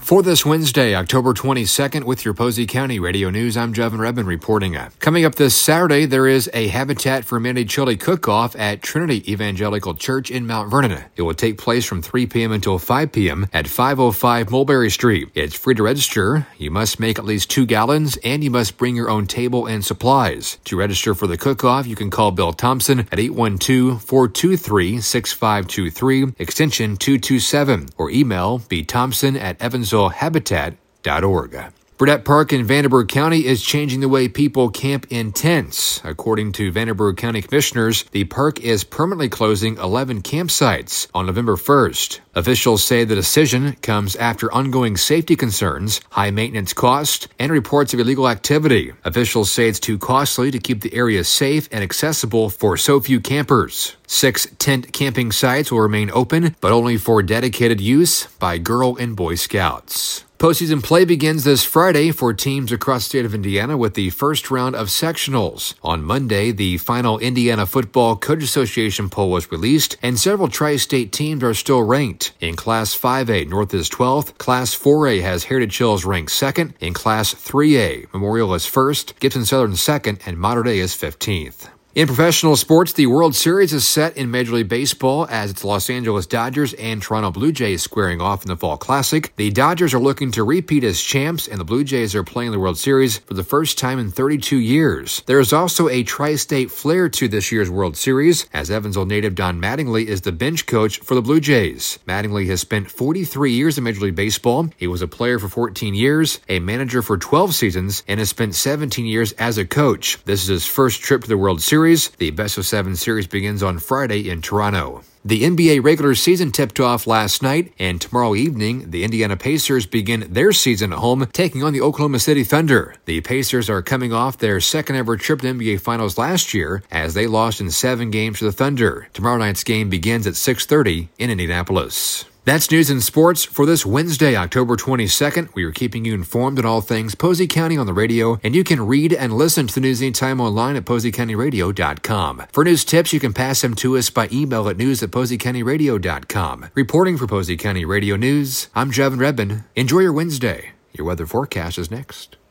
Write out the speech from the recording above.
For this Wednesday, October 22nd, with your Posey County Radio News, I'm Jevin Redmond reporting. Coming up this Saturday, there is a Habitat for Humanity chili cook-off at Trinity Evangelical Church in Mount Vernon. It will take place from 3 p.m. until 5 p.m. at 505 Mulberry Street. It's free to register. You must make at least 2 gallons, and you must bring your own table and supplies. To register for the cook-off, you can call Bill Thompson at 812-423-6523, extension 227, or email bthompson@evansvillehabitat.org. Burdett Park in Vanderburgh County is changing the way people camp in tents. According to Vanderburgh County Commissioners, the park is permanently closing 11 campsites on November 1st. Officials say the decision comes after ongoing safety concerns, high maintenance costs, and reports of illegal activity. Officials say it's too costly to keep the area safe and accessible for so few campers. 6 tent camping sites will remain open, but only for dedicated use by Girl and Boy Scouts. Postseason play begins this Friday for teams across the state of Indiana with the first round of sectionals. On Monday, the final Indiana Football Coach Association poll was released, and several tri-state teams are still ranked. In Class 5A, North is 12th. Class 4A has Heritage Hills ranked 2nd. In Class 3A, Memorial is 1st, Gibson Southern 2nd, and Mater Dei is 15th. In professional sports, the World Series is set in Major League Baseball as it's Los Angeles Dodgers and Toronto Blue Jays squaring off in the Fall Classic. The Dodgers are looking to repeat as champs, and the Blue Jays are playing the World Series for the first time in 32 years. There is also a tri-state flair to this year's World Series, as Evansville native Don Mattingly is the bench coach for the Blue Jays. Mattingly has spent 43 years in Major League Baseball. He was a player for 14 years, a manager for 12 seasons, and has spent 17 years as a coach. This is his first trip to the World Series. The Best of 7 series begins on Friday in Toronto. The NBA regular season tipped off last night, and tomorrow evening, the Indiana Pacers begin their season at home, taking on the Oklahoma City Thunder. The Pacers are coming off their second-ever trip to NBA Finals last year, as they lost in 7 games to the Thunder. Tomorrow night's game begins at 6:30 in Indianapolis. That's news and sports for this Wednesday, October 22nd. We are keeping you informed on all things Posey County on the radio, and you can read and listen to the news anytime online at PoseyCountyRadio.com. For news tips, you can pass them to us by email at news@PoseyCountyRadio.com. Reporting for Posey County Radio News, I'm Jevin Redmond. Enjoy your Wednesday. Your weather forecast is next.